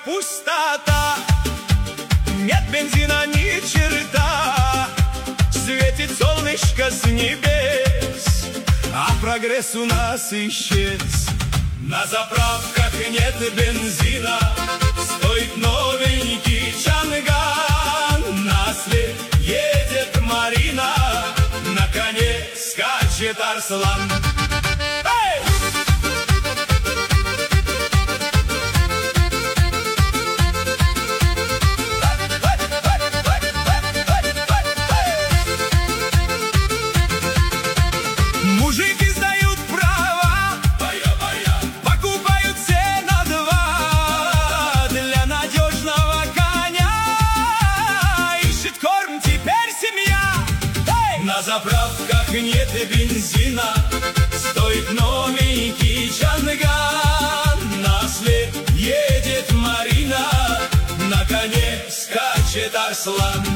пустота, нет бензина ни черта. Светит солнышко с небес, а прогресс у нас исчез. На заправках нет бензина, стоит новенький Чанган. На след едет Марина, на коне скачет Арслан. Мужики сдают права, покупают все на два. Для надежного коня ищет корм теперь семья. На заправках нет бензина, стоит новенький Чанган. На след едет Марина, на коне скачет Арслан.